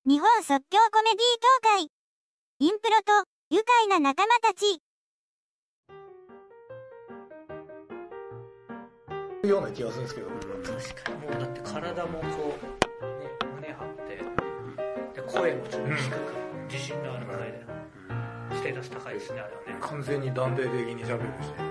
日本即興コメディ協会インプロと愉快な仲間たちような気がするんですけど、 確かにもうだって体もこう、ね、胸張ってで声もちょっと低く自信のある声でステータス高いですねあれはね。 完全に断定的に喋るし確か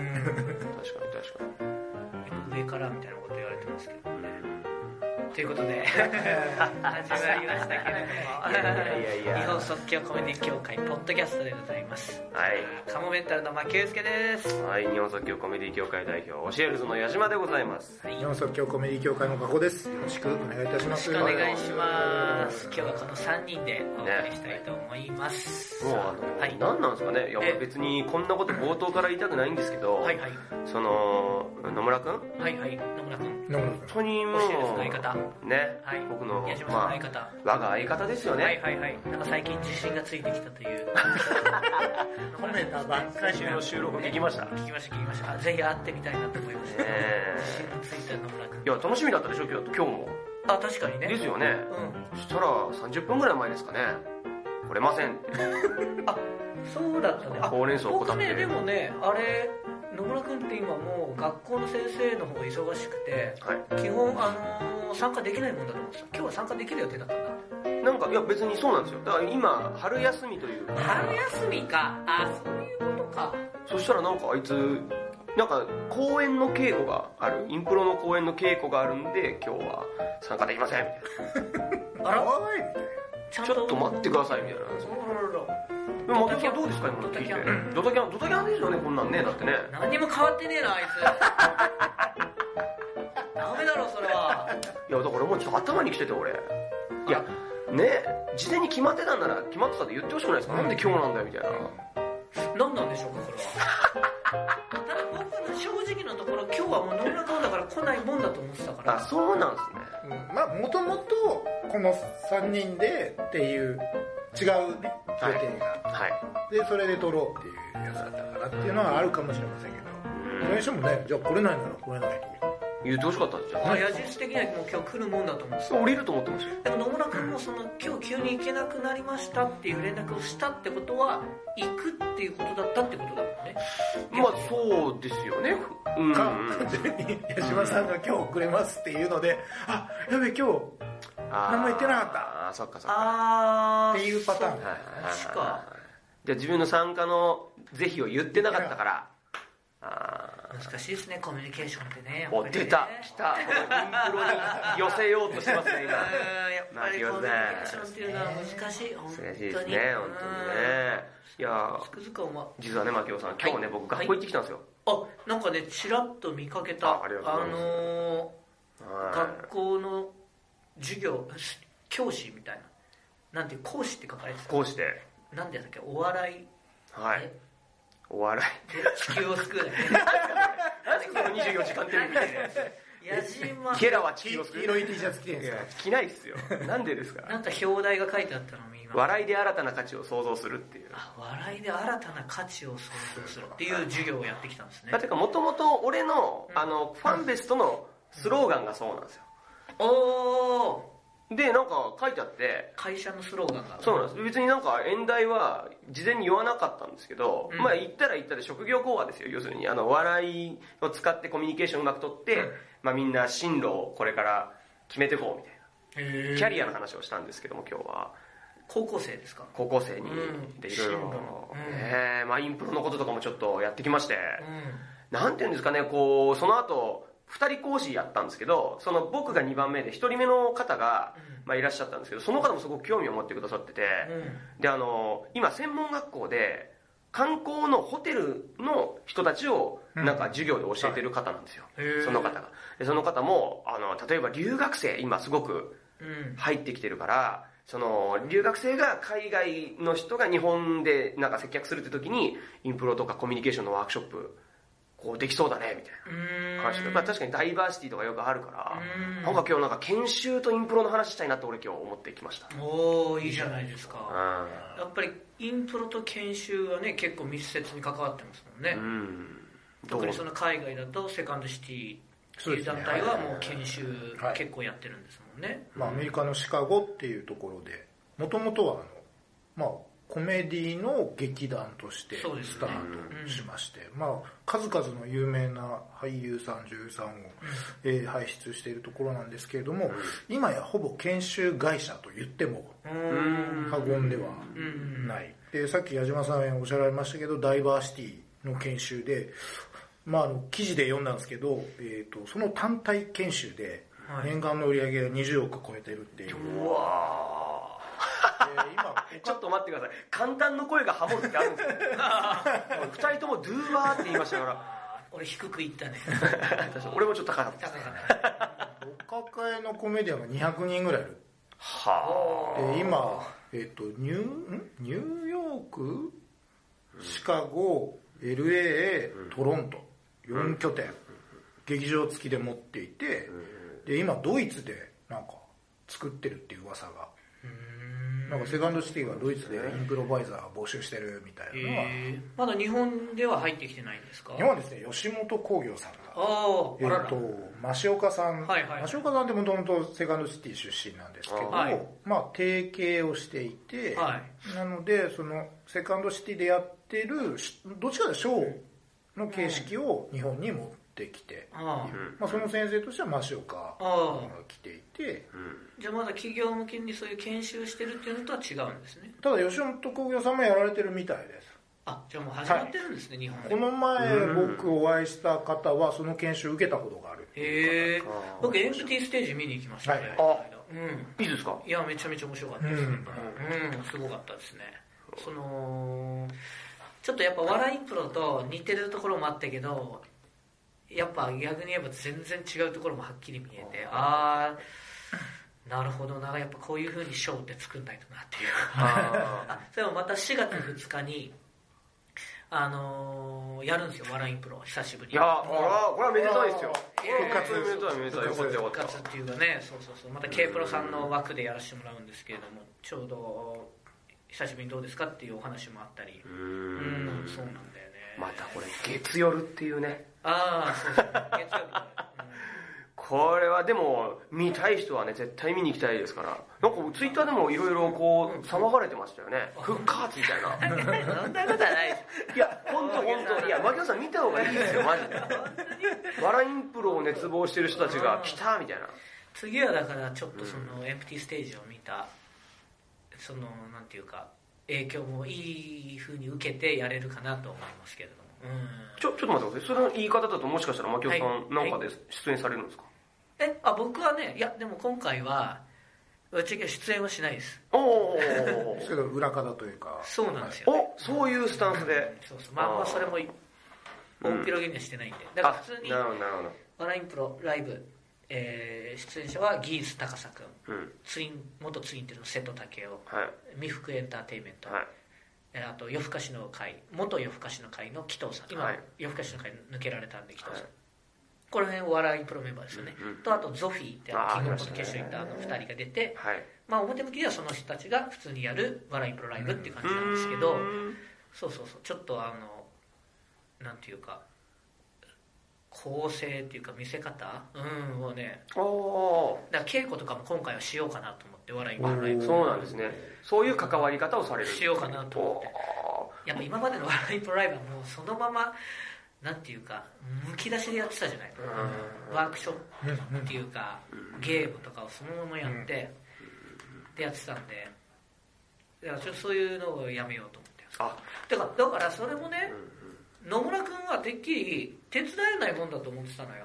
に上からみたいなこと言われてますけどね。ということで始まりましたけれども、日本即興コメディ協会ポッドキャストでございます。 はい、 カモメンタルの牧祐介です。 はい、日本即興コメディ協会代表教えるぞの矢島でございます。 日本即興コメディ協会の加古です。よろしくお願いいたします。 よろしくお願いします。今日はこの3人でお送りしたいと思います、 もうはい、 何なんですかね。いや別にこんなこと冒頭から言いたくないんですけど、 はいはい、 その野村くん、 はいはい、野村くん、 本当にもう教えるぞの相方ね、 はい、 僕の矢島さんの相方、 我が相方ですよね。 はいはいはい、なんか最近自信がついてきたという褒めたばっかりの収録聞きました。 聞きました。ぜひ会ってみたいなと思いました。自信がついた野村くん。 いや楽しみだったでしょ今日も。 あ、確かにね。 ですよね。そしたら30分ぐらい前ですかね。来れませんって。 あ、そうだったね。 ほうれん草をこたって。 僕ね、でもね、あれ野村くんって今もう学校の先生の方が忙しくて、はい、基本参加できないもんだと思ってた。今日は参加できる予定だったんだ。 なんかいや別にそうなんですよ。だから今春休みというか。 春休みか。あ、そういうことか。 そしたらなんかあいつなんか公演の稽古がある、インプロの公演の稽古があるんで今日は参加できませんみたいな。 あら、 おいみたいな。ちょっと待ってくださいみたいな。でも松田さんどうですか今の聞いて。ドタキャンですよねこんなんね。だってね。 何にも変わってねえなあいつ。ダメだろそれは。 いやだからもうちょっと頭にきてて俺。いやね、事前に決まってたんなら決まってたって言ってほしくないですか。なんで今日なんだよみたいな。 何なんでしょうかそれは。ただ僕の正直なところ今日はもう野村君だから来ないもんだと思ってたから。 あ、そうなんですね。 まあもともとこの3人でっていう違うね予定が、はい、でそれで撮ろうっていうやつだったからっていうのはあるかもしれませんけど、それにしてもね、じゃあ来れないなら来れないと言ってほしかったんですよ。 矢印的にはもう今日来るもんだと思うんですよ。 降りると思ってますよ。 でも野村君もその今日急に行けなくなりましたっていう連絡をしたってことは行くっていうことだったってことだもんね。 まあそうですよね。 完全に矢島さんが今日遅れますっていうので、あ、やべ今日何も言ってなかった。 あ、そっかそっか。 っていうパターン。 確か。 じゃあ自分の参加の是非を言ってなかったから。 難しいですねコミュニケーションってね。 お、出た来た。インプロに寄せようとしてますね今。 やっぱりコミュニケーションっていうのは難しい。 難しいですね本当にね。いやつくづく実はね牧雄さん今日ね僕学校行ってきたんですよ。 あ、なんかねちらっと見かけた。学校の授業教師みたいな、なんていう講師って書かれてた。 講師でなんでだっけ、お笑い、 はいお笑い地球を救うだよね。 なんでその24時間テレビみたいなやつ。 矢島ゲラは地球を救う。 黄色い T シャツ着てるんですか。 着ないっすよ。なんでですか。 なんか表題が書いてあったのを見ました。 笑いで新たな価値を創造するっていう。 あ、笑いで新たな価値を創造するっていう授業をやってきたんですね。 だってかもともと俺のファンベストのスローガンがそうなんですよ。 おー。 でなんか書いてあって、 会社のスローガンが。 そうなんです。別になんか演題は事前に言わなかったんですけど、まあ言ったら言ったで職業講話ですよ。要するに笑いを使ってコミュニケーションうまく取って、まあみんな進路をこれから決めていこうみたいなキャリアの話をしたんですけども、今日は高校生ですか。 高校生にでいろいろまあインプロのこととかもちょっとやってきまして、なんていうんですかね、こうその後2人講師やったんですけど、その僕が2番目で1人目の方が、まあ、いらっしゃったんですけど、その方もすごく興味を持ってくださってて、で今専門学校で観光のホテルの人たちをなんか授業で教えてる方なんですよ、その方が。でその方も例えば留学生今すごく入ってきてるから、その留学生が海外の人が日本でなんか接客するって時にインプロとかコミュニケーションのワークショップこうできそうだねみたいな話で、まあ、確かにダイバーシティとかよくあるから、なんか今日なんか研修とインプロの話したいなって俺今日思ってきました。 おー、いいじゃないですか。やっぱりインプロと研修はね結構密接に関わってますもんね。特にその海外だとセカンドシティっていう団体はもう研修結構やってるんですもんね。 アメリカのシカゴっていうところで、もともとはコメディの劇団としてスタートしまして、数々の有名な俳優さん女優さんを、輩出しているところなんですけれども、今やほぼ研修会社と言っても過言ではない。で、さっき矢島さんおっしゃられましたけど、ダイバーシティの研修で、記事で読んだんですけど、その単体研修で年間の売り上げが20億超えてるっていう。 うわ今ちょっと待ってください。簡単の声がハモるってあるんですよ。2人ともドゥーワーって言いましたから。 俺低く言ったね。 俺もちょっと高かった。 お抱えのコメディアンが200人ぐらいいる。 はあ。で今、ニューヨーク、シカゴ、LA、トロント、4拠点、劇場付きで持っていて、で今ドイツでなんか作ってるっていう噂が。なんかセカンドシティがドイツでインプロバイザー募集してるみたいなのは、 まだ日本では入ってきてないんですか？ 日本はですね、吉本興業さんが増岡さん、増岡さんってもともとセカンドシティ出身なんですけど、提携をしていて、なのでそのセカンドシティでやってるどっちかというとショーの形式を日本に持ってきて、その先生としては増岡が来ていて、 じゃあまだ企業向けにそういう研修してるっていうのとは違うんですね。 ただ吉本興業さんもやられてるみたいです。 じゃあもう始まってるんですね、日本で。 この前僕お会いした方はその研修受けたことがある。 僕エンプティステージ見に行きましたね。 いいですか？ いや、めちゃめちゃ面白かったです。すごかったですね。ちょっとやっぱ笑いプロと似てるところもあったけど、やっぱ逆に言えば全然違うところもはっきり見えて、なるほどな、やっぱこういう風にショーって作んないとなっていう。それもまた4月2日にやるんですよ、笑いプロ久しぶりに。 いや、これはめでたいですよ。復活めでたい。 復活っていうかね、そうまた K プロさんの枠でやらせてもらうんですけれども、ちょうど久しぶりにどうですかっていうお話もあったり。そうなんだよね。 またこれ月夜っていうね。 そうですね、月曜日。 これはでも見たい人はね絶対見に行きたいですから。なんかツイッターでもいろいろこう騒がれてましたよね。復活みたいな。 そんなことはないです。 いや本当いや牧野さん見た方がいいですよマジで。笑いインプロを熱望してる人たちが来たみたいな。 次はだからちょっとそのエンプティステージを見たそのなんていうか影響もいい風に受けてやれるかなと思いますけれども。 ちょっと待ってください。それの言い方だともしかしたら牧野さんなんかで出演されるんですか？ 僕はね、いやでも今回はぶっちゃけ出演はしないです。 ですけど裏方というか。 そうなんですよ、ね。 そういうスタンスで。 そうそれも大広げにはしてないんで。だから普通に笑いインプロライブ、出演者はギース高佐君、元ツインテルの瀬戸武雄、未福エンターテインメント。あと夜更かしの会、元夜更かしの会の紀藤さん、今、夜更かしの会抜けられたんで紀藤さん、この辺お笑いプロメンバーですよね、とあとゾフィーってキングオブコント決勝行った2人が出て、表向きではその人たちが普通にやる笑いプロライブっていう感じなんですけど、そうちょっとなんていうか構成っていうか見せ方をね、だから稽古とかも今回はしようかなと思って笑いプロライブ。 そうなんですね。そういう関わり方をされるしようかなと思って。やっぱ今までの笑いプロライブはもうそのままなんていうかむき出しでやってたじゃない。ワークショップっていうかゲームとかをそのままやって、でやってたんで、だからちょっとそういうのをやめようと思ってだからそれもね、野村君はてっきり手伝えないもんだと思ってたのよ。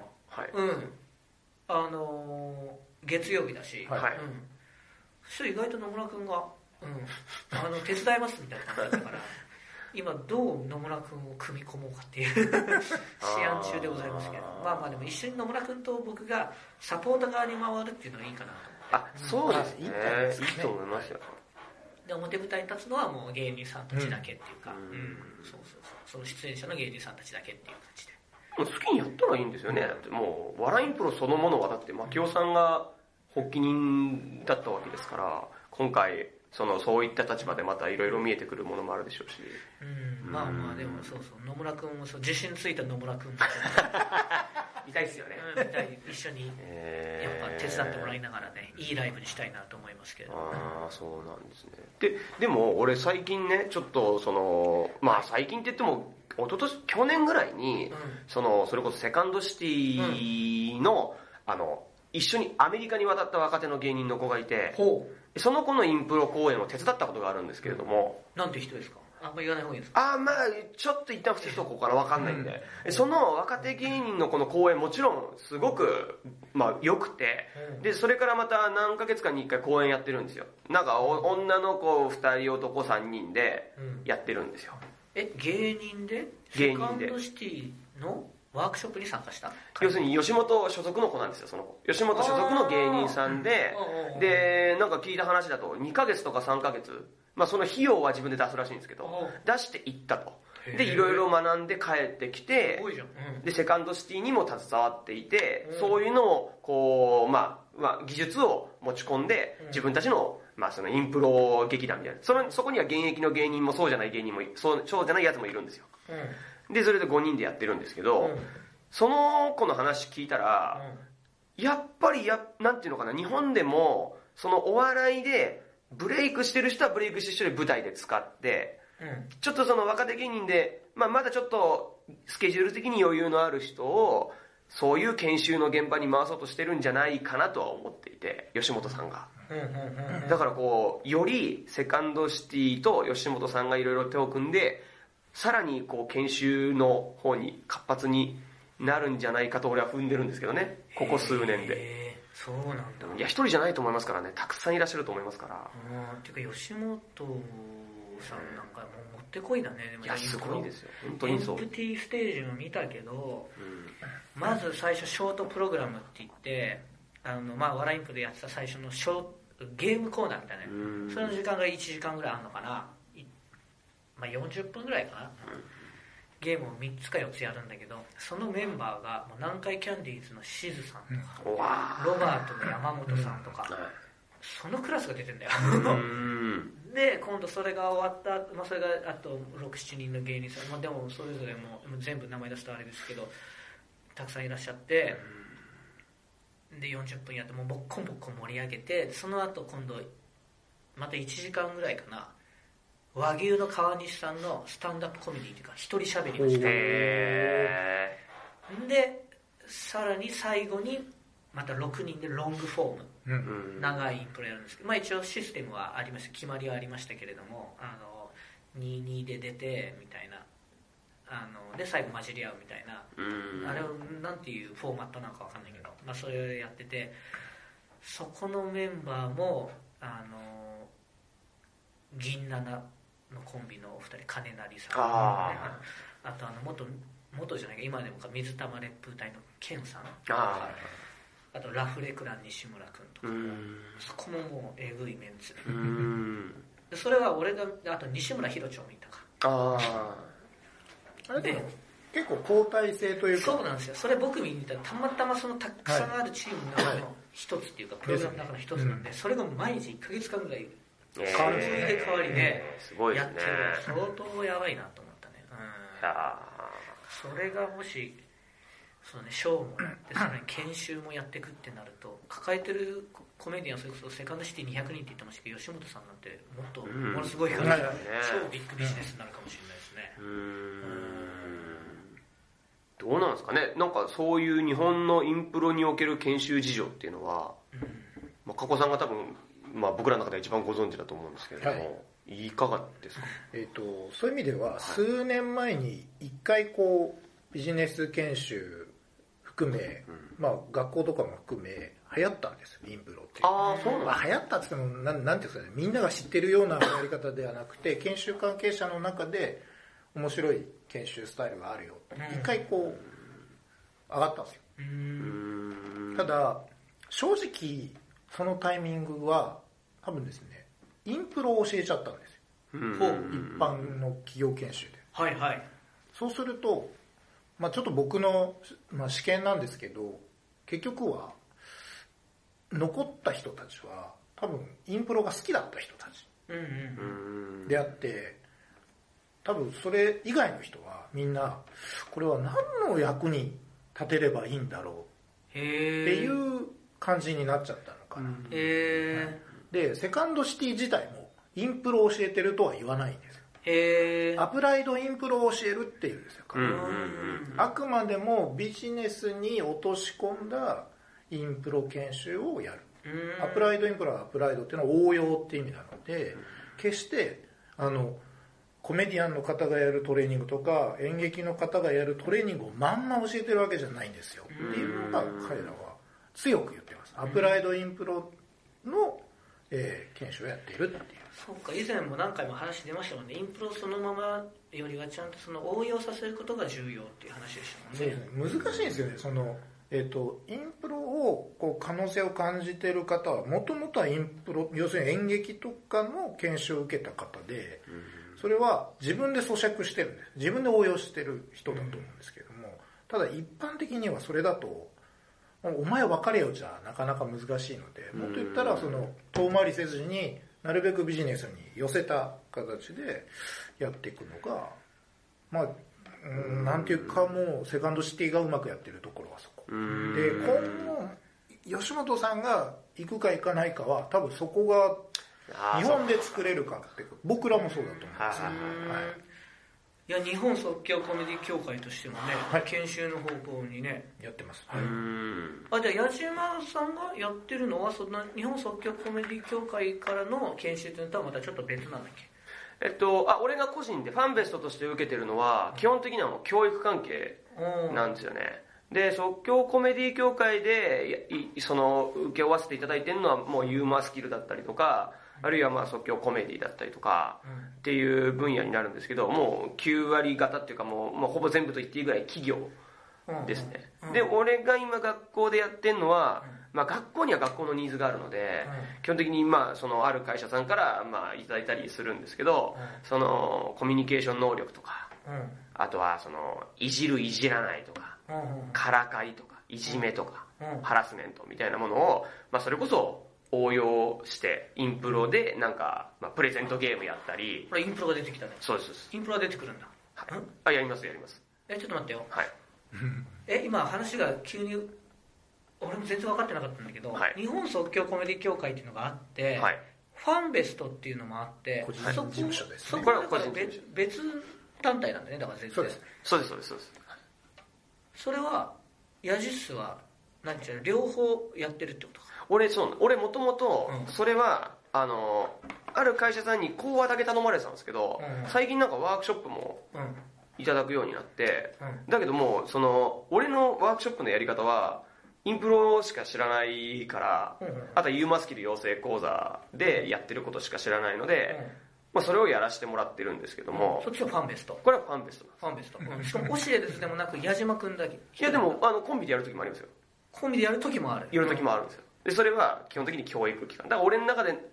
月曜日だし、そしたら意外と野村君が、手伝いますみたいな感じだったから今どう野村君を組み込もうかっていう試案中でございますけど、でも一緒に野村君と僕がサポート側に回るっていうのはいいかなと思って。 そうですね、いいと思いますよ。 で表舞台に立つのはもう芸人さんたちだけっていうか、その出演者の芸人さんたちだけっていう感じで好きにやったらいいんですよね。だってもう笑いインプロそのものはだって牧尾さんが発起人だったわけですから、今回そういった立場でまたいろいろ見えてくるものもあるでしょうし、 でも野村君も自信ついた野村君も見たいですよね。 見たい。一緒に、やっぱ手伝ってもらいながらね、いいライブにしたいなと思いますけど。 そうなんですね。でも、俺最近ね、ちょっと、最近って言っても、去年ぐらいに、それこそセカンドシティの、一緒にアメリカに渡った若手の芸人の子がいて、その子のインプロ公演を手伝ったことがあるんですけれども。 なんて人ですか？あんま言わない方がいいですか？ ちょっと一旦伏せしとこうかな、わかんないんで。その若手芸人のこの公演もちろんすごく、良くて、で、それからまた何ヶ月かに一回公演やってるんですよ。なんか女の子2人、男3人でやってるんですよ。 芸人でセカンドシティのワークショップに参加した？ 要するに吉本所属の子なんですよ、その子。吉本所属の芸人さんで、で、なんか聞いた話だと2ヶ月とか3ヶ月、その費用は自分で出すらしいんですけど、出していったと。で、いろいろ学んで帰ってきて、で、セカンドシティにも携わっていて、そういうのを、こう、技術を持ち込んで、自分たちの、そのインプロ劇団みたいな。そこには現役の芸人もそうじゃない芸人も、そうじゃないやつもいるんですよ。で、それで5人でやってるんですけど、その子の話聞いたら、やっぱりなんていうのかな、日本でも、そのお笑いで、ブレイクしてる人はブレイクしてる人で舞台で使って、ちょっとその若手芸人で、まだちょっとスケジュール的に余裕のある人を、そういう研修の現場に回そうとしてるんじゃないかなとは思っていて、吉本さんが。だからこう、よりセカンドシティと吉本さんがいろいろ手を組んで、さらにこう研修の方に活発になるんじゃないかと俺は踏んでるんですけどね、ここ数年で。 そうなんだ。 いや、一人じゃないと思いますからね、たくさんいらっしゃると思いますから。 ていうか吉本さんなんかもうもってこいだね。 いや、すごいですよ、本当にそう。 エンプティステージも見たけど、まず最初ショートプログラムって言って、笑いインプでやってた最初のゲームコーナーみたいな、それの時間が1時間ぐらいあるのかな、40分ぐらいかな、ゲームを3つか4つやるんだけど、そのメンバーがもう南海キャンディーズのしずさんとか、ロバートの山本さんとか、そのクラスが出てんだよで、今度それが終わった、それがあと 6,7 人の芸人さん、でもそれぞれもう全部名前出すとあれですけど、たくさんいらっしゃって、で40分やってもうボッコンボッコン盛り上げて、その後今度また1時間ぐらいかな、和牛の川西さんのスタンダップコメディというか一人喋りをした。でさらに最後にまた6人でロングフォーム、長いインプロやるんですけど、一応システムはありました、決まりはありましたけれども、2-2で出てみたいな、で最後混じり合うみたいな、あれをなんていうフォーマットなのか分かんないけど、それをやってて、そこのメンバーも銀七のコンビのお二人、金成さん、あと元じゃないか今でもか水玉烈風隊のケンさん、あとラフレクラン西村君とか、そこももうえぐいメンツで、それは俺があと西村ひろちょもいたか、 あれでも結構交代制というか、 そうなんですよ。それ僕見に行ったらたまたまそのたくさんあるチームの中の一つっていうか、プログラムの中の一つなんで、それが毎日1ヶ月間ぐらい変わりでやってる、相当やばいなと思ったね。それがもしショーもやって、さらに研修もやっていくってなると、抱えてるコメディアン、それこそセカンドシティ200人って言ってましたけど、吉本さんなんてもっとものすごいから、超ビッグビジネスになるかもしれないですね。 どうなんですかね。なんかそういう日本のインプロにおける研修事情っていうのは、加古さんが多分、僕らの中で一番ご存知だと思うんですけれども、いかがですか？ そういう意味では、数年前に一回こうビジネス研修含め、学校とかも含め流行ったんですよ、インプロって。流行ったって言ってもなんていうんですかね、みんなが知ってるようなやり方ではなくて、研修関係者の中で面白い研修スタイルがあるよ、一回こう上がったんですよ。ただ正直そのタイミングは多分ですね、インプロを教えちゃったんですよ、一般の企業研修で。そうすると、ちょっと僕の、試験なんですけど、結局は残った人たちは多分インプロが好きだった人たちであって、多分それ以外の人はみんなこれは何の役に立てればいいんだろうっていう感じになっちゃったのかな。でセカンドシティ自体もインプロを教えてるとは言わないんですよ。アプライドインプロを教えるっていうんですよ。あくまでもビジネスに落とし込んだインプロ研修をやる。アプライドインプロはアプライドっていうのは応用っていう意味なので、決してコメディアンの方がやるトレーニングとか演劇の方がやるトレーニングをまんま教えてるわけじゃないんですよっていうのが彼らは強く言ってます。アプライドインプロの、研修をやっているっていう。 そうか、以前も何回も話出ましたもんね。インプロそのままよりはちゃんとその応用させることが重要っていう話でしたもんね。 そうですね、難しいんですよね。インプロを可能性を感じている方はもともとはインプロ、要するに演劇とかの研修を受けた方で、それは自分で咀嚼してるんです。自分で応用してる人だと思うんですけども、ただ一般的にはそれだとお前分かれよじゃなかなか難しいので、もっと言ったら遠回りせずになるべくビジネスに寄せた形でやっていくのが、まあなんていうか、もうセカンドシティがうまくやってるところはそこで、今後吉本さんが行くか行かないかは多分そこが日本で作れるかって、僕らもそうだと思うんですよ。 いや、日本即興コメディ協会としてもね、研修の方向にねやってます。 じゃあ矢島さんがやってるのはその日本即興コメディ協会からの研修というのとはまたちょっと別なんだっけ？ 俺が個人でファンベストとして受けてるのは基本的にはもう教育関係なんですよね。で即興コメディ協会で受け負わせていただいてるのはもうユーモアスキルだったりとか、あるいはまあ即興コメディだったりとかっていう分野になるんですけど、もう9割方っていうかもうほぼ全部と言っていいぐらい企業ですね。で俺が今学校でやってるのは、まあ、学校には学校のニーズがあるので、基本的にまあある会社さんからまあいただいたりするんですけど、コミュニケーション能力とか、あとはいじるいじらないとか、からかいとかいじめとか、ハラスメントみたいなものを、まあ、それこそ応用してインプロでなんか、まあ、プレゼントゲームやったり。 これインプロが出てきたね。 そうです。 インプロが出てくるんだ。 やります。ちょっと待ってよ。 はい。 今話が急に俺も全然分かってなかったんだけど、日本即興コメディ協会っていうのがあって、ファンベストっていうのもあって、 個人事務所ですね。 そこは別団体なんだね。だから全然そうです。 それはヤジスは何ていうの、両方やってるってことか。 俺もともとそれはある会社さんに講話だけ頼まれてたんですけど、最近なんかワークショップもいただくようになって、だけども俺のワークショップのやり方はインプロしか知らないから、あとはユーマスキル養成講座でやってることしか知らないので、まあ、それをやらせてもらってるんですけども、 そっちはファンベスト。 これはファンベスト。 しかもオシエルズでもなく矢島くんだけ。 いやでもコンビでやる時もありますよ。 コンビでやる時もある。 やる時もあるんですよ。でそれは基本的に教育機関だから、俺の中で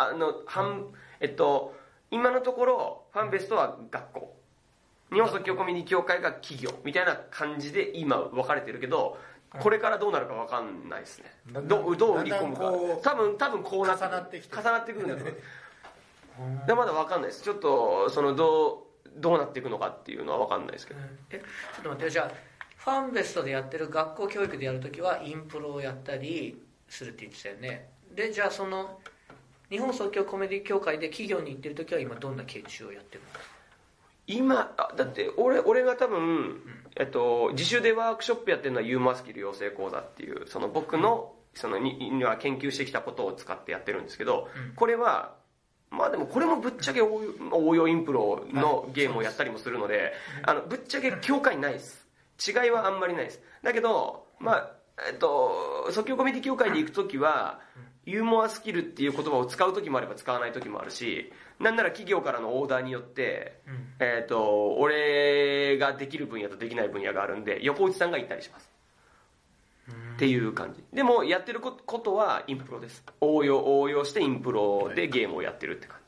今のところファンベストは学校、日本即興コミュニティ協会が企業みたいな感じで今分かれてるけど、これからどうなるか分かんないですね。どう売り込むか。多分こう重なってくるんだと思う。でまだ分かんないです。ちょっとどうなっていくのかっていうのは分かんないですけど。 ちょっと待って、じゃあファンベストでやってる学校教育でやるときはインプロをやったりするって言ってたよね。でじゃあ日本即興コメディ協会で企業に行ってるときは今どんな研修をやってるの？ 今だって俺が多分、自主でワークショップやってるのはユーモアスキル養成講座っていう僕のには研究してきたことを使ってやってるんですけど、これはまあでもこれもぶっちゃけ応用インプロのゲームをやったりもするので、ぶっちゃけ境界ないです。違いはあんまりないです。だけどまあ即興コメディ協会で行くときはユーモアスキルっていう言葉を使うときもあれば使わないときもあるし、なんなら企業からのオーダーによって、俺ができる分野とできない分野があるんで横内さんが行ったりしますっていう感じでも、やってることはインプロです。応用してインプロでゲームをやってるって感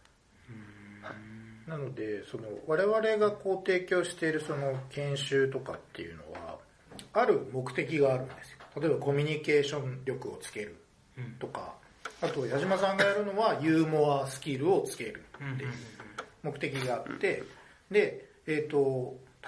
じ。 なので我々が提供している研修とかっていうのはある目的があるんですよ。例えばコミュニケーション力をつけるとか、あと矢島さんがやるのはユーモアスキルをつけるっていう目的があって、で多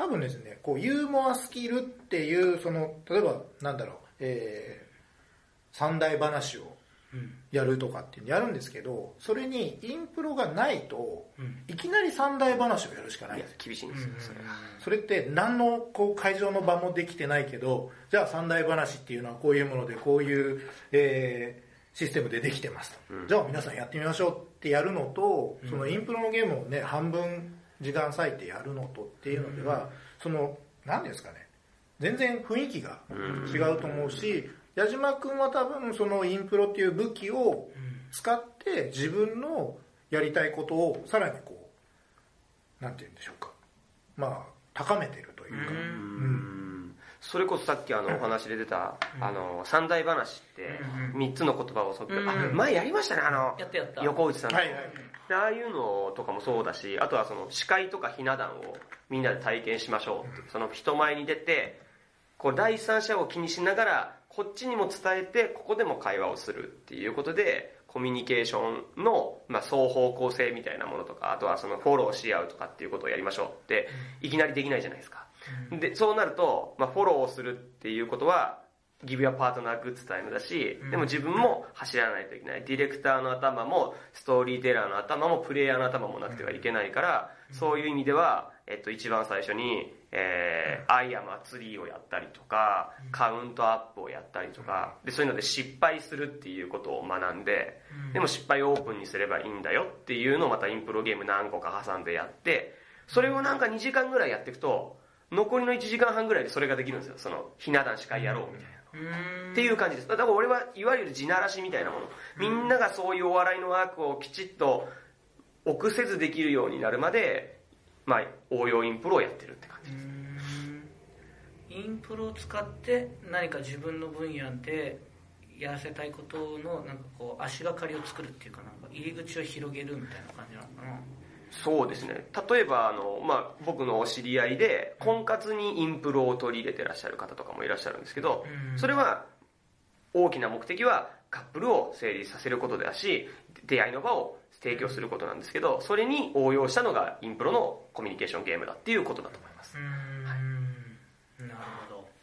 多分ですね、こうユーモアスキルっていうその例えばなんだろう、三大話をやるとかっていうのやるんですけど、それにインプロがないと、いきなり三大話をやるしかないんですよ。 厳しいんですよ、それが。 それって何のこう会場の場もできてないけど、じゃあ三大話っていうのはこういうものでこういう、システムでできてますと、じゃあ皆さんやってみましょうってやるのと、そのインプロのゲームをね半分時間割いてやるのとっていうのでは、その何ですかね、全然雰囲気が違うと思うし、矢島君は多分そのインプロっていう武器を使って自分のやりたいことをさらにこうなんて言うんでしょうか、まあ高めてるというか、 それこそさっきお話で出た三大話って3つの言葉を前やりましたね、横内さんと、ああいうのとかもそうだし、あとはその司会とかひな壇をみんなで体験しましょうって、その人前に出てこう第三者を気にしながらこっちにも伝えてここでも会話をするっていうことで、コミュニケーションの、双方向性みたいなものとか、あとはそのフォローし合うとかっていうことをやりましょうっていきなりできないじゃないですか。でそうなると、フォローをするっていうことはギブアパートナーグッズタイムだし、でも自分も走らないといけない。ディレクターの頭もストーリーテラーの頭もプレイヤーの頭もなくてはいけないから、そういう意味では、一番最初にアイアマツリーをやったりとか、カウントアップをやったりとかで、そういうので失敗するっていうことを学んで、でも失敗をオープンにすればいいんだよっていうのをまたインプロゲーム何個か挟んでやって、それをなんか2時間ぐらいやっていくと残りの1時間半ぐらいでそれができるんですよ。そのひな壇司会やろうみたいなっていう感じです。だから俺はいわゆる地ならしみたいなもの、みんながそういうお笑いのワークをきちっと臆せずできるようになるまで、応用インプロをやってるって感じです。 インプロを使って何か自分の分野でやらせたいことのなんかこう足がかりを作るっていうか、なんか入り口を広げるみたいな感じなのかな。 そうですね。例えば僕のお知り合いで婚活にインプロを取り入れてらっしゃる方とかもいらっしゃるんですけど、それは大きな目的はカップルを成立させることだし、出会いの場を提供することなんですけど、それに応用したのがインプロのコミュニケーションゲームだっていうことだと思います。 なるほど。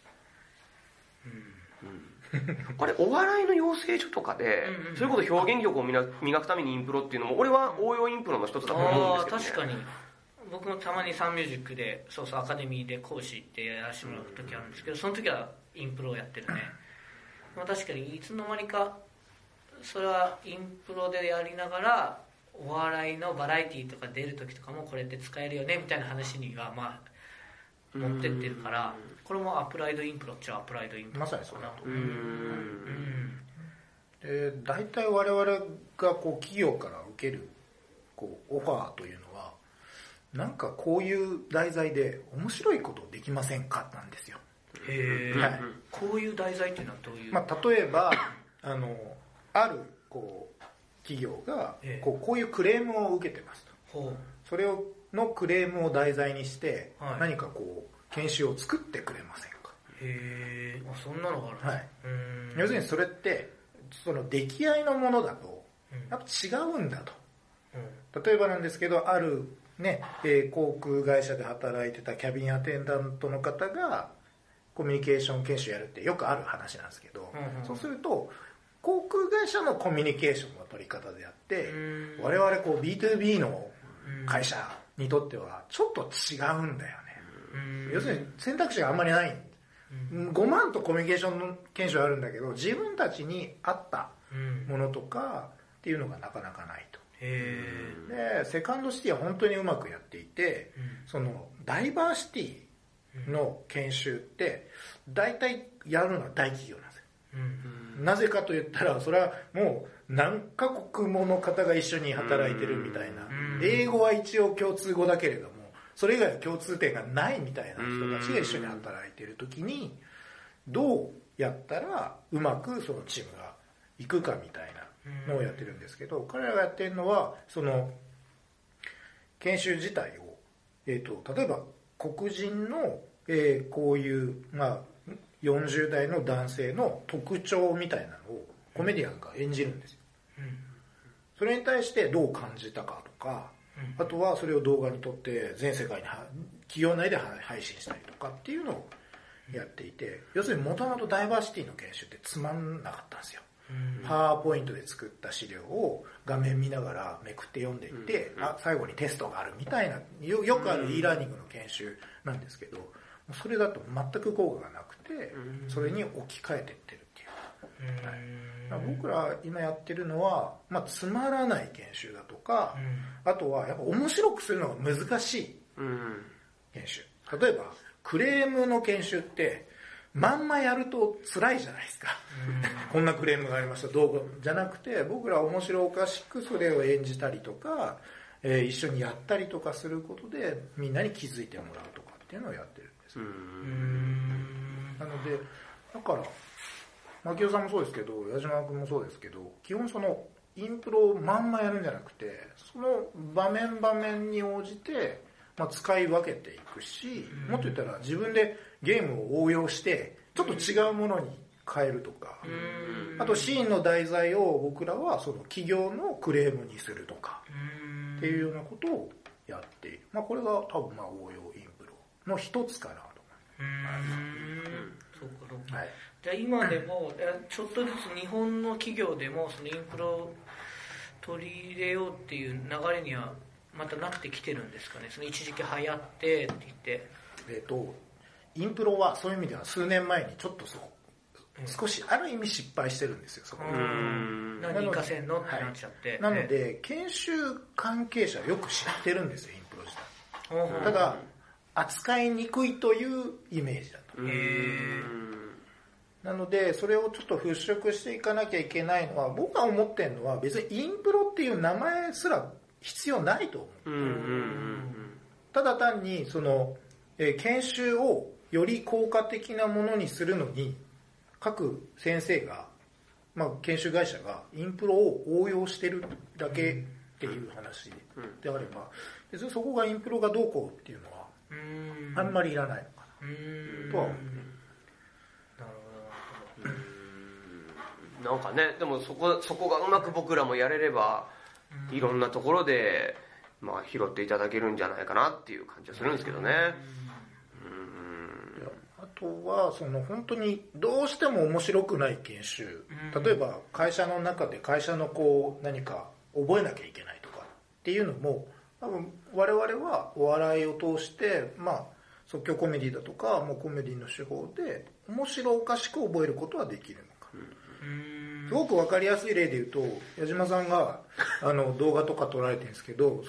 あれお笑いの養成所とかで、それこそ表現力を磨くためにインプロっていうのも俺は応用インプロの一つだと思うんですけどね。 確かに僕もたまにサンミュージックでアカデミーで講師ってやらせてもらう時あるんですけど、その時はインプロをやってるね。確かにいつの間にかそれはインプロでやりながらお笑いのバラエティーとか出る時とかもこれって使えるよねみたいな話には持ってってるから、これもアプライドインプロっちゃアプライドインプロまさにそうだと思う。大体我々がこう企業から受けるこうオファーというのは、なんかこういう題材で面白いことできませんかなんですよ。 こういう題材っていうのはどういう、 例えばあるこう企業がこういうクレームを受けてますと、それのクレームを題材にして、何かこう研修を作ってくれませんか。 そんなのがあるんです、 要するにそれってその出来合いのものだとやっぱ違うんだと、例えばなんですけど、あるね、航空会社で働いてたキャビンアテンダントの方がコミュニケーション研修やるってよくある話なんですけど、そうすると航空会社のコミュニケーションの取り方であって、我々こう B2B の会社にとってはちょっと違うんだよね。要するに選択肢があんまりない。5万とコミュニケーションの研修あるんだけど、自分たちに合ったものとかっていうのがなかなかないと。でセカンドシティは本当にうまくやっていて、そのダイバーシティの研修って大体やるのは大企業なんですよ。なぜかと言ったら、それはもう何カ国もの方が一緒に働いてるみたいな、英語は一応共通語だけれどもそれ以外の共通点がないみたいな人たちが一緒に働いてる時に、どうやったらうまくそのチームがいくかみたいなのをやってるんですけど、彼らがやってるのはその研修自体を、例えば黒人の、こういう、40代の男性の特徴みたいなのをコメディアンが演じるんですよ。それに対してどう感じたかとか、あとはそれを動画に撮って全世界に企業内で配信したりとかっていうのをやっていて、要するにもともとダイバーシティの研修ってつまんなかったんですよ。パワーポイントで作った資料を画面見ながらめくって読んでいって、最後にテストがあるみたいな、よくある e ラーニングの研修なんですけど、それだと全く効果がなくて、それに置き換えていってるっていう。僕ら今やってるのは、つまらない研修だとか、あとはやっぱ面白くするのが難しい研修。例えばクレームの研修ってまんまやると辛いじゃないですか。こんなクレームがありました、動画じゃなくて、僕ら面白おかしくそれを演じたりとか、一緒にやったりとかすることでみんなに気づいてもらうとかっていうのをやってるんです。なのでだから牧雄さんもそうですけど、矢島君もそうですけど、基本そのインプロをまんまやるんじゃなくて、その場面場面に応じて使い分けていくし、もっと言ったら自分でゲームを応用してちょっと違うものに変えるとか、あとシーンの題材を僕らはその企業のクレームにするとかっていうようなことをやっている。これが多分応用インプロの一つかなと思います。 そうかそうか。じゃあ今でもちょっとずつ日本の企業でもそのインプロを取り入れようっていう流れにはまたなってきてるんですかね。その一時期流行ってって言って、 インプロはそういう意味では数年前にちょっと少しある意味失敗してるんですよ。そこ何行かせんのってなっちゃって、 なので研修関係者はよく知ってるんですよ、インプロ自体。ただ扱いにくいというイメージだと。なのでそれをちょっと払拭していかなきゃいけないのは、僕が思ってるのは別にインプロっていう名前すら必要ないと思う。ただ単にその、研修をより効果的なものにするのに各先生が、研修会社がインプロを応用してるだけっていう話であれば、別にそこがインプロがどうこうっていうのはあんまりいらないのかなとは思う。 なんかね、でもそこがうまく僕らもやれればいろんなところで拾っていただけるんじゃないかなっていう感じはするんですけどね。 あとはその本当にどうしても面白くない研修、例えば会社の中で会社の何か覚えなきゃいけないとかっていうのも、多分我々はお笑いを通して即興コメディだとかもうコメディの手法で面白おかしく覚えることはできるのか。すごく分かりやすい例で言うと、矢島さんが動画とか撮られてるんですけど、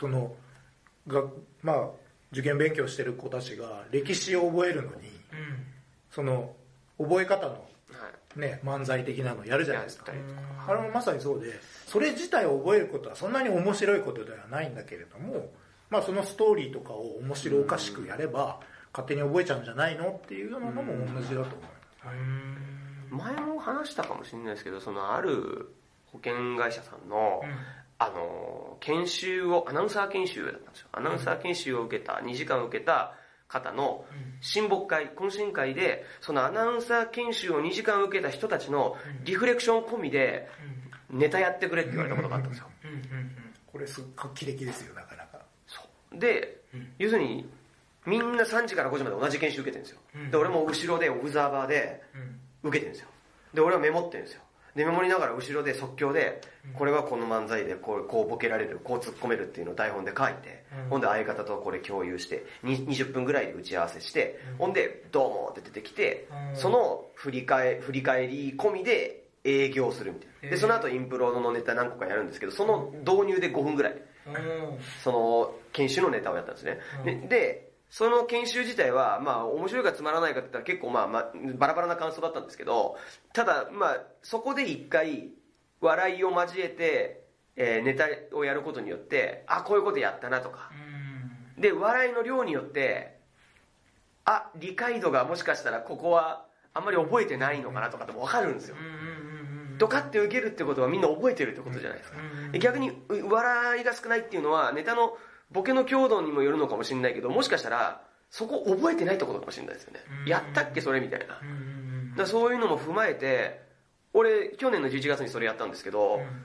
受験勉強してる子たちが歴史を覚えるのに、その覚え方の、漫才的なのやるじゃないですか。あれもまさにそうで、それ自体を覚えることはそんなに面白いことではないんだけれども、そのストーリーとかを面白おかしくやれば勝手に覚えちゃうんじゃないのっていうようなのも同じだと思います。 前も話したかもしれないですけど、ある保険会社さんの、研修を、アナウンサー研修だったんですよ。アナウンサー研修を受けた、2時間受けた方の親睦会、懇親会で、そのアナウンサー研修を2時間受けた人たちのリフレクション込みでネタやってくれって言われたことがあったんですよ。 これすっごい画期的ですよ、なかなか。 そうで、要するにみんな3時から5時まで同じ研修受けてるんですよ。で、俺も後ろでオブザーバーで受けてるんですよ。で、俺はメモってるんですよ。で、メモりながら後ろで即興で、これはこの漫才でこうボケられる、こう突っ込めるっていうのを台本で書いて、ほんで相方とこれ共有して、20分ぐらいで打ち合わせして、ほんで、どうもって出てきて、その振り返り込みで営業するみたいな。で、その後インプロのネタ何個かやるんですけど、その導入で5分ぐらい、その研修のネタをやったんですね。で、その研修自体は、面白いかつまらないかって言ったら結構バラバラな感想だったんですけど、ただ、そこで一回、笑いを交えて、ネタをやることによって、こういうことやったなとか。で、笑いの量によって、理解度がもしかしたらここはあんまり覚えてないのかなとかって分かるんですよ。ドカッて受けるってことはみんな覚えてるってことじゃないですか。逆に、笑いが少ないっていうのは、ネタのボケの強度にもよるのかもしれないけど、もしかしたらそこ覚えてないってことかもしれないですよね。やったっけそれみたいな。だからそういうのも踏まえて、俺去年の11月にそれやったんですけど、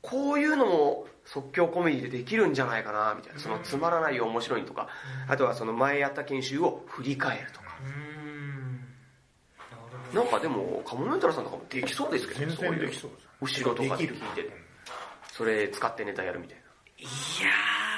こういうのも即興コメディでできるんじゃないかなみたいな、そのつまらないよ面白いとか、あとはその前やった研修を振り返るとか、なんかでもカモメンタルさんとかもできそうですけどね。 全然できそうです。 後ろとかで聞いてそれ使ってネタやるみたいな。 いや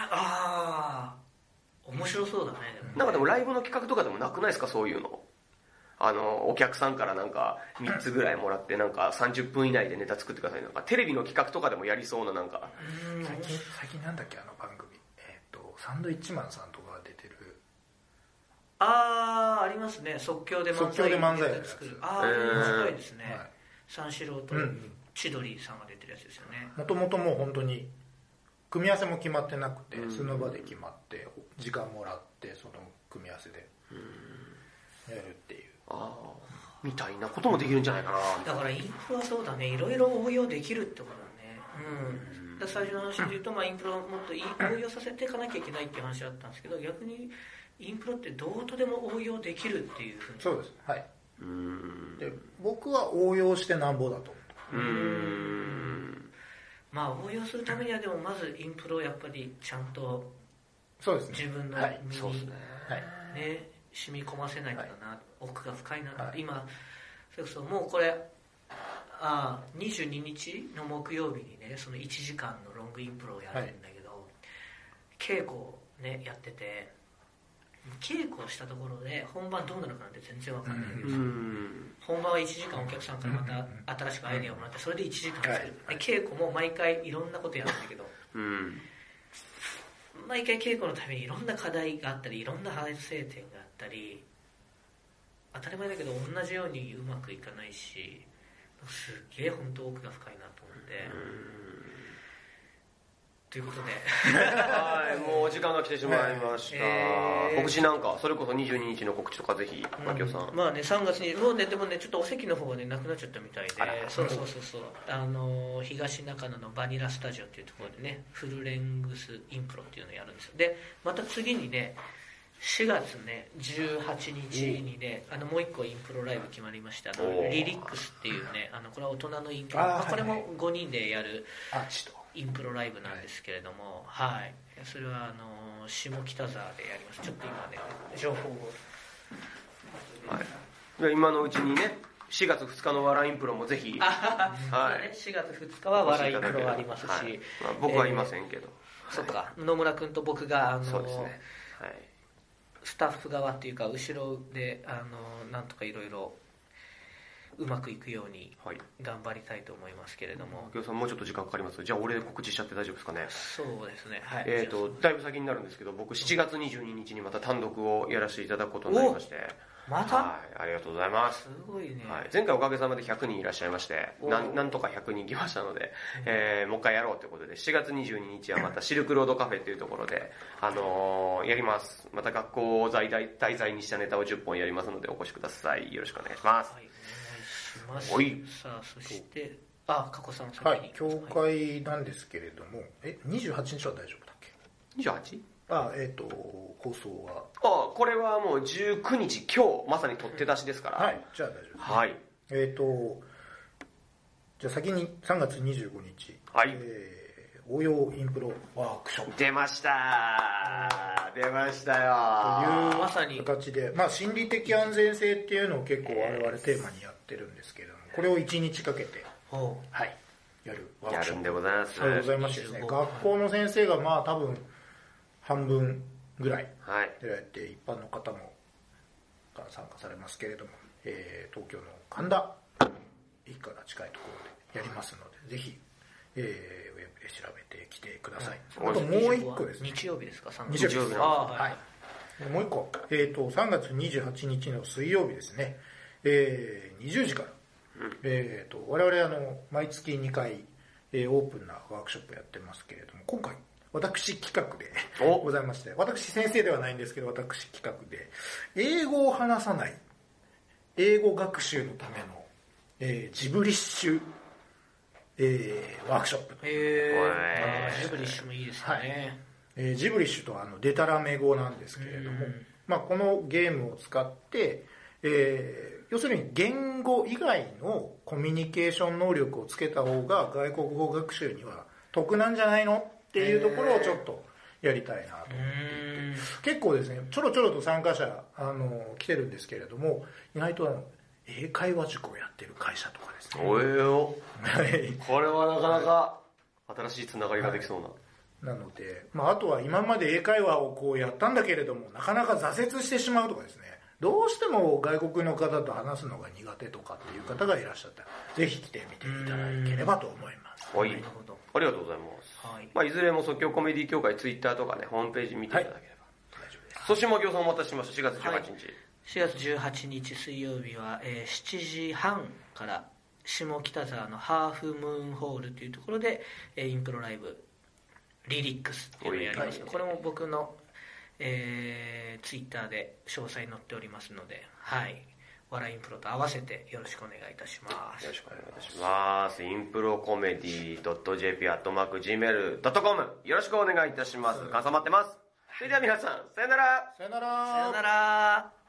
ー、面白そうだね。 なんかでもライブの企画とかでもなくないですか、そういうの。お客さんからなんか3つぐらいもらってなんか30分以内でネタ作ってください。なんかテレビの企画とかでもやりそうななんか。 最近なんだっけ、あの番組。サンドイッチマンさんとかが出てる。 ありますね。即興で漫才作る。面白いですね。三四郎と千鳥さんが出てるやつですよね。 もともともう本当に組み合わせも決まってなくて、その場で決まって時間もらってその組み合わせでやるっていう。 みたいなこともできるんじゃないかな。 だからインプロはそうだね、いろいろ応用できるってことだね。最初の話で言うと、インプロをもっと応用させていかなきゃいけないっていう話だったんですけど、逆にインプロってどうとでも応用できるっていうふうに。 そうです。はい。で僕は応用してなんぼだと思う。応用するためにはでもまずインプロをやっぱりちゃんとそうですね、 自分の身にね染み込ませないとな、奥が深いなって、今それこそもうこれ22日の木曜日にね、その1時間のロングインプロをやるんだけど、稽古をねやってて、稽古をしたところで本番どうなるかなんて全然わかんないけど、本番は1時間お客さんからまた新しくアイデアをもらって、それで1時間作る、稽古も毎回いろんなことやるんだけど、毎回稽古のためにいろんな課題があったり、いろんな反省点があったり、当たり前だけど同じようにうまくいかないし、すっげえ本当奥が深いなと思って。ということではい、もうお時間が来てしまいました。告知なんか、それこそ22日の告知とかぜひ、牧尾さん。 3月に、もうね、でもね、ちょっとお席の方がね、なくなっちゃったみたいで、そう。東中野のバニラスタジオっていうところでね、フルレングスインプロっていうのをやるんですよ。で、また次にね、4月ね、18日にね、もう一個インプロライブ決まりました。リリックスっていうね、これは大人のインプロ、これも5人でやるインプロライブなんですけれども、それは下北沢でやります。ちょっと今ね、情報を。 今のうちにね、4月2日の笑いインプロもぜひ。 4月2日は笑いインプロがありますし。 僕はいませんけど。 そっか、野村君と僕が、 そうですね。 スタッフ側っていうか後ろでなんとかいろいろうまくいくように頑張りたいと思いますけれども。 牧尾さんもうちょっと時間かかります。じゃあ俺で告知しちゃって大丈夫ですかね。 そうですね。 だいぶ先になるんですけど、僕7月22日にまた単独をやらせていただくことになりまして。 また、 ありがとうございます。 すごいね。 前回おかげさまで100人いらっしゃいまして、なんとか100人来ましたので、もう一回やろうということで、7月22日はまたシルクロードカフェっていうところで、やります。また学校を題材にしたネタを10本やりますのでお越しください。よろしくお願いします。 お願いします。さあ、そして、加古さん先に。 教会なんですけれども、28日は大丈夫だっけ？ 28？ 放送はこれはもう19日今日まさに取って出しですから。 じゃあ大丈夫です。じゃあ先に3月25日応用インプロワークショップ出ましたよという形で、心理的安全性っていうのを結構我々テーマにやってるんですけれども、これを1日かけてやるワークショップやるんでございます。 そうございましてですね、学校の先生が多分半分ぐらい出られて、一般の方も参加されますけれども、東京の神田駅から近いところでやりますので、ぜひ、ウェブで調べてきてください。あともう一個ですね、 日曜日ですか？ 日曜日です。もう一個、3月28日の水曜日ですね、20時から、我々毎月2回、オープンなワークショップやってますけれども、今回私企画でございまして、私先生ではないんですけど、私企画で英語を話さない英語学習のための、ジブリッシュ、ワークショップ。 ジブリッシュもいいですよね。 ジブリッシュとはデタラメ語なんですけれども、このゲームを使って、要するに言語以外のコミュニケーション能力をつけた方が外国語学習には得なんじゃないのっていうところをちょっとやりたいなと思っていて、結構ですねちょろちょろと参加者来てるんですけれども、意外と英会話塾をやってる会社とかですね。 おえよこれはなかなか新しいつながりができそうな、 なので、あとは今まで英会話をこうやったんだけれどもなかなか挫折してしまうとかですね、どうしても外国の方と話すのが苦手とかっていう方がいらっしゃったらぜひ来てみていただければと思います。 はい、ありがとうございます。いずれも即興コメディ協会ツイッターとかね、ホームページ見ていただければ、大丈夫です。そして牧雄さんお待たせしました。4月18日、 4月18日水曜日は、7時半から下北沢のハーフムーンホールというところで、インプロライブリリックスっていうのをやります。これも僕の、ツイッターで詳細載っておりますので、笑いインプロと合わせてよろしくお願いいたします。 よろしくお願いいたします。インプロコメディ .jp@gmail.com よろしくお願いいたします。感想待ってます。それでは皆さん、さよなら。 さよなら。 さよなら。